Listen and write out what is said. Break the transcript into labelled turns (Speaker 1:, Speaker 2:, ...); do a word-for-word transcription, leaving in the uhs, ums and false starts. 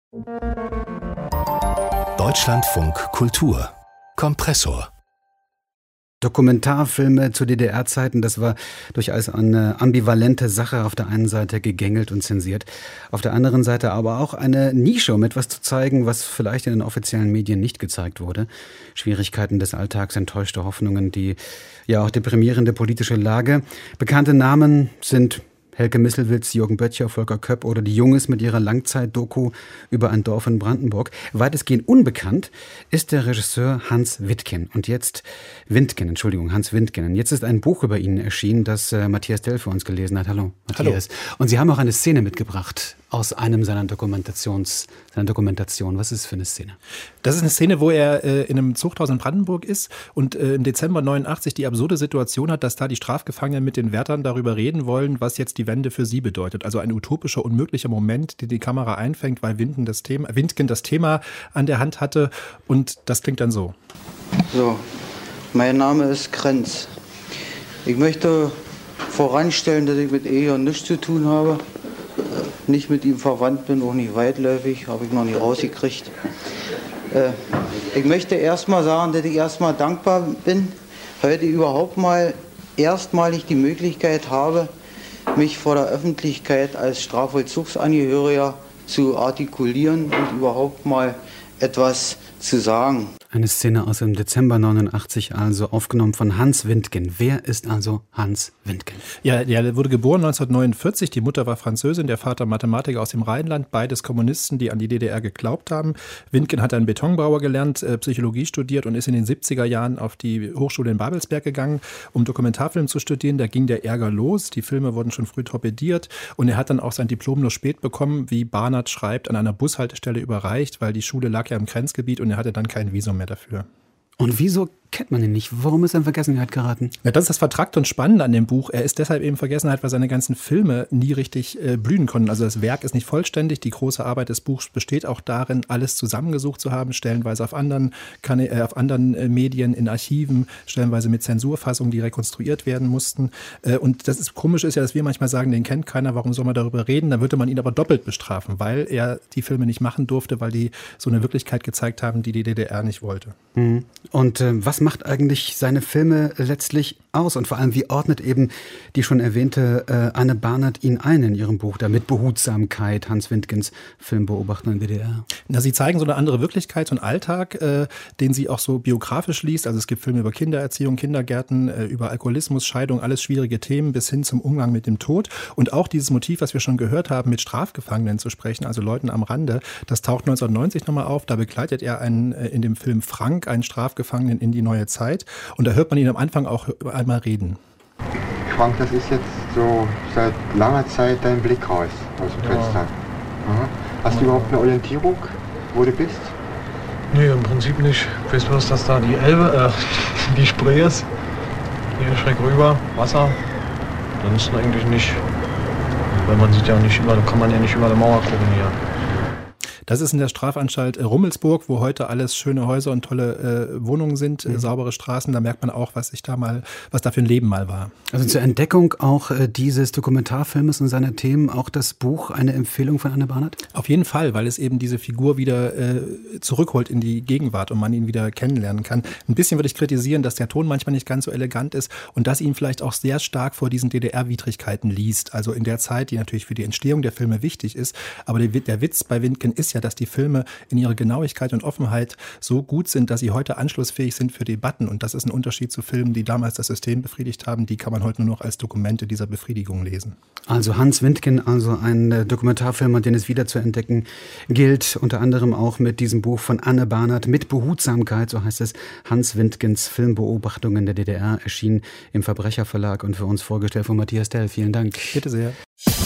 Speaker 1: Deutschlandfunk Kultur Kompressor.
Speaker 2: Dokumentarfilme zu D D R-Zeiten, das war durchaus eine ambivalente Sache. Auf der einen Seite gegängelt und zensiert, auf der anderen Seite aber auch eine Nische, um etwas zu zeigen, was vielleicht in den offiziellen Medien nicht gezeigt wurde. Schwierigkeiten des Alltags, enttäuschte Hoffnungen, die ja auch deprimierende politische Lage. Bekannte Namen sind Helke Misselwitz, Jürgen Böttcher, Volker Köpp oder die Junges mit ihrer Langzeit-Doku über ein Dorf in Brandenburg. Weitestgehend unbekannt ist der Regisseur Hans Witkin. Und jetzt, Windgen, Entschuldigung, Hans Windgen. Jetzt ist ein Buch über ihn erschienen, das äh, Matthias Dell für uns gelesen hat. Hallo, Matthias. Hallo. Und Sie haben auch eine Szene mitgebracht aus einem seiner Dokumentations, seiner Dokumentation. Was ist das für eine Szene?
Speaker 3: Das ist eine Szene, wo er äh, in einem Zuchthaus in Brandenburg ist und äh, im Dezember neunundachtzig die absurde Situation hat, dass da die Strafgefangenen mit den Wärtern darüber reden wollen, was jetzt die Wende für sie bedeutet. Also ein utopischer, unmöglicher Moment, den die Kamera einfängt, weil Windgen das Thema, Windgen das Thema an der Hand hatte. Und das klingt dann so.
Speaker 4: So, mein Name ist Krenz. Ich möchte voranstellen, dass ich mit Eher nichts zu tun habe. Nicht mit ihm verwandt bin, auch nicht weitläufig, habe ich noch nicht rausgekriegt. Äh, ich möchte erstmal sagen, dass ich erstmal dankbar bin, heute überhaupt mal erstmalig die Möglichkeit habe, mich vor der Öffentlichkeit als Strafvollzugsangehöriger zu artikulieren und überhaupt mal etwas zu sagen.
Speaker 2: Eine Szene aus dem Dezember neunundachtzig, also aufgenommen von Hans Windgen. Wer ist also Hans Windgen?
Speaker 3: Ja, er wurde geboren neunzehnhundertneunundvierzig. Die Mutter war Französin, der Vater Mathematiker aus dem Rheinland. Beides Kommunisten, die an die D D R geglaubt haben. Windgen hat einen Betonbauer gelernt, Psychologie studiert und ist in den siebziger Jahren auf die Hochschule in Babelsberg gegangen, um Dokumentarfilm zu studieren. Da ging der Ärger los. Die Filme wurden schon früh torpediert. Und er hat dann auch sein Diplom nur spät bekommen, wie Barnard schreibt, an einer Bushaltestelle überreicht, weil die Schule lag ja im Grenzgebiet und er hatte dann kein Visum mehr dafür.
Speaker 2: Und wieso kennt man ihn nicht? Warum ist er in Vergessenheit geraten?
Speaker 3: Ja, das ist das Vertrackte und Spannende an dem Buch. Er ist deshalb eben in Vergessenheit, weil seine ganzen Filme nie richtig äh, blühen konnten. Also das Werk ist nicht vollständig. Die große Arbeit des Buchs besteht auch darin, alles zusammengesucht zu haben, stellenweise auf anderen, kann, äh, auf anderen äh, Medien, in Archiven, stellenweise mit Zensurfassungen, die rekonstruiert werden mussten. Äh, und das ist, komisch ist ja, dass wir manchmal sagen, den kennt keiner, warum soll man darüber reden? Dann würde man ihn aber doppelt bestrafen, weil er die Filme nicht machen durfte, weil die so eine Wirklichkeit gezeigt haben, die die D D R nicht wollte.
Speaker 2: Mhm. Und äh, was macht eigentlich seine Filme letztlich aus? Und vor allem, wie ordnet eben die schon erwähnte äh, Anne Barnard ihn ein in ihrem Buch, da mit Behutsamkeit, Hans Windgens Filmbeobachtung in der D D R?
Speaker 3: Na, sie zeigen so eine andere Wirklichkeit, so einen Alltag, äh, den sie auch so biografisch liest. Also es gibt Filme über Kindererziehung, Kindergärten, äh, über Alkoholismus, Scheidung, alles schwierige Themen bis hin zum Umgang mit dem Tod. Und auch dieses Motiv, was wir schon gehört haben, mit Strafgefangenen zu sprechen, also Leuten am Rande, das taucht neunzehnhundertneunzig nochmal auf. Da begleitet er einen, äh, in dem Film Frank, einen Strafgefangenen in die neue Zeit. Und da hört man ihn am Anfang auch einmal reden.
Speaker 5: Frank, das ist jetzt so seit langer Zeit dein Blickhaus aus dem Fenster. Ja. Hast ja. du überhaupt eine Orientierung, wo du bist?
Speaker 6: Nee, im Prinzip nicht. Ich weiß bloß, dass da die Elbe, äh, die Spree ist. Hier schräg rüber, Wasser. Ansonsten eigentlich nicht. Weil man sieht ja nicht über, da kann man ja nicht über die Mauer gucken hier.
Speaker 3: Das ist in der Strafanstalt Rummelsburg, wo heute alles schöne Häuser und tolle äh, Wohnungen sind, mhm. äh, saubere Straßen. Da merkt man auch, was sich da mal, was da für ein Leben mal war.
Speaker 2: Also zur Entdeckung auch äh, dieses Dokumentarfilmes und seiner Themen auch das Buch eine Empfehlung von Anne Barnard?
Speaker 3: Auf jeden Fall, weil es eben diese Figur wieder äh, zurückholt in die Gegenwart und man ihn wieder kennenlernen kann. Ein bisschen würde ich kritisieren, dass der Ton manchmal nicht ganz so elegant ist und dass ihn vielleicht auch sehr stark vor diesen D D R-Widrigkeiten liest. Also in der Zeit, die natürlich für die Entstehung der Filme wichtig ist. Aber der, der Witz bei Windgen ist ja, dass die Filme in ihrer Genauigkeit und Offenheit so gut sind, dass sie heute anschlussfähig sind für Debatten. Und das ist ein Unterschied zu Filmen, die damals das System befriedigt haben. Die kann man heute nur noch als Dokumente dieser Befriedigung lesen.
Speaker 2: Also Hans Windgen, also ein Dokumentarfilmer, den es wieder zu entdecken gilt. Unter anderem auch mit diesem Buch von Anne Barnard, mit Behutsamkeit, so heißt es. Hans Windgens Filmbeobachtungen der D D R, erschienen im Verbrecherverlag und für uns vorgestellt von Matthias Dell. Vielen Dank.
Speaker 3: Bitte sehr.